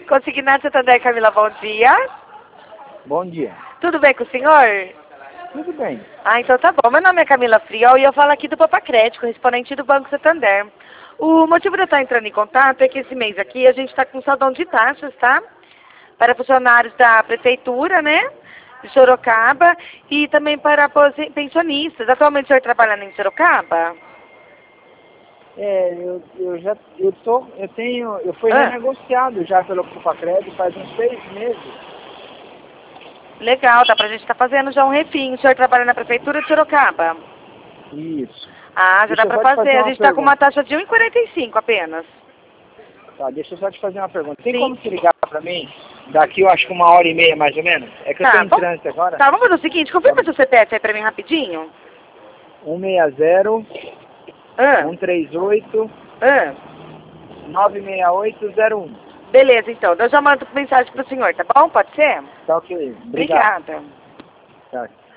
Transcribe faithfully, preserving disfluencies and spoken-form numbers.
Consignado Santander, Camila, bom dia. Bom dia. Tudo bem com o senhor? Tudo bem. Ah, então tá bom. Meu nome é Camila Friol e eu falo aqui do Papacrédito, correspondente do Banco Santander. O motivo de eu estar entrando em contato é que esse mês aqui a gente está com saldão de taxas, tá? Para funcionários da Prefeitura, né? De Sorocaba e também para pensionistas. Atualmente o senhor trabalha em Sorocaba? É, eu, eu já eu tô, eu tenho, eu fui Ah. renegociado já pelo Papacrédito faz uns seis meses. Legal, dá pra gente estar fazendo já um refim. O senhor trabalha na Prefeitura de Sorocaba? Isso. Ah, já Deixa dá eu pra só te fazer. A uma gente tá com uma pergunta. taxa de um e quarenta e cinco apenas. Tá, deixa eu só te fazer uma pergunta. Tem Sim. como se ligar pra mim daqui, eu acho que uma hora e meia mais ou menos? É que eu tô Tá, em vamos, trânsito agora. tá, vamos fazer o seguinte, confirma seu C P F aí pra mim rapidinho. um seis zero, Ah, um três oito, ah. nove seis oito zero um. Beleza, então. Eu já mando mensagem pro senhor, tá bom? Pode ser? Tá ok. Obrigado. Obrigada. Tá.